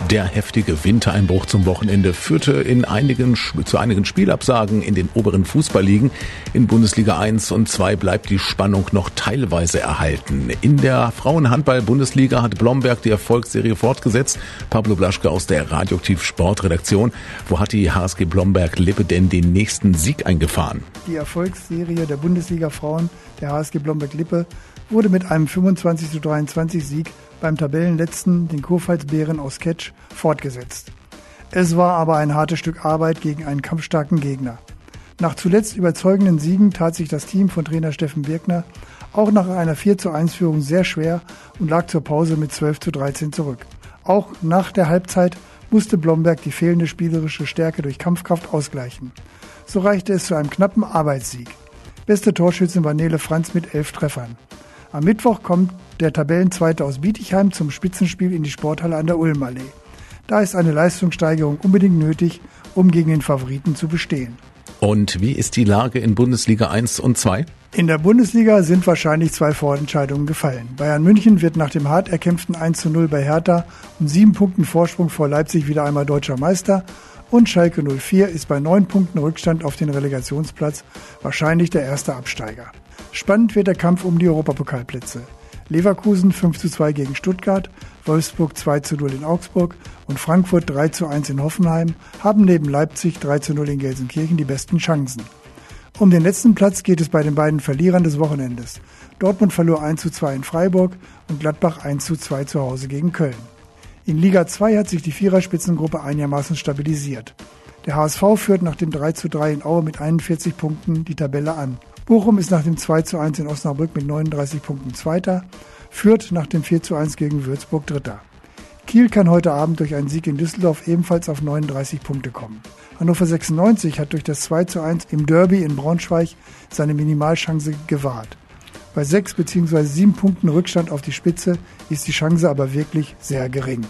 Der heftige Wintereinbruch zum Wochenende führte zu einigen Spielabsagen in den oberen Fußballligen. In Bundesliga 1 und 2 bleibt die Spannung noch teilweise erhalten. In der Frauenhandball-Bundesliga hat Blomberg die Erfolgsserie fortgesetzt. Pablo Blaschke aus der Radioaktiv Sportredaktion. Wo hat die HSG Blomberg-Lippe denn den nächsten Sieg eingefahren? Die Erfolgsserie der Bundesliga-Frauen der HSG Blomberg-Lippe wurde mit einem 25:23 Sieg beim Tabellenletzten, den Kurpfalzbären aus Ketsch, fortgesetzt. Es war aber ein hartes Stück Arbeit gegen einen kampfstarken Gegner. Nach zuletzt überzeugenden Siegen tat sich das Team von Trainer Steffen Birkner auch nach einer 4:1-Führung sehr schwer und lag zur Pause mit 12:13 zurück. Auch nach der Halbzeit musste Blomberg die fehlende spielerische Stärke durch Kampfkraft ausgleichen. So reichte es zu einem knappen Arbeitssieg. Beste Torschützin war Nele Franz mit 11 Treffern. Am Mittwoch kommt der Tabellenzweite aus Bietigheim zum Spitzenspiel in die Sporthalle an der Ulmallee. Da ist eine Leistungssteigerung unbedingt nötig, um gegen den Favoriten zu bestehen. Und wie ist die Lage in Bundesliga 1 und 2? In der Bundesliga sind wahrscheinlich 2 Vorentscheidungen gefallen. Bayern München wird nach dem hart erkämpften 1:0 bei Hertha und 7 Punkten Vorsprung vor Leipzig wieder einmal deutscher Meister. Und Schalke 04 ist bei 9 Punkten Rückstand auf den Relegationsplatz wahrscheinlich der erste Absteiger. Spannend wird der Kampf um die Europapokalplätze. Leverkusen 5:2 gegen Stuttgart, Wolfsburg 2:0 in Augsburg und Frankfurt 3:1 in Hoffenheim haben neben Leipzig 3:0 in Gelsenkirchen die besten Chancen. Um den letzten Platz geht es bei den beiden Verlierern des Wochenendes. Dortmund verlor 1:2 in Freiburg und Gladbach 1:2 zu Hause gegen Köln. In Liga 2 hat sich die Viererspitzengruppe einigermaßen stabilisiert. Der HSV führt nach dem 3:3 in Aue mit 41 Punkten die Tabelle an. Bochum ist nach dem 2:1 in Osnabrück mit 39 Punkten Zweiter, Fürth nach dem 4:1 gegen Würzburg Dritter. Kiel kann heute Abend durch einen Sieg in Düsseldorf ebenfalls auf 39 Punkte kommen. Hannover 96 hat durch das 2:1 im Derby in Braunschweig seine Minimalchance gewahrt. Bei 6 bzw. 7 Punkten Rückstand auf die Spitze ist die Chance aber wirklich sehr gering.